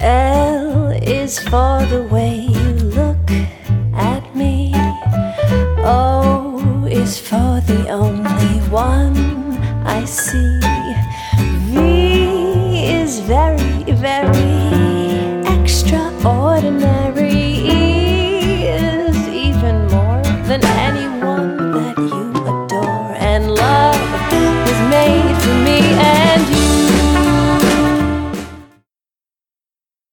L is for the way you look at me. O is for the only one I see. V is very, very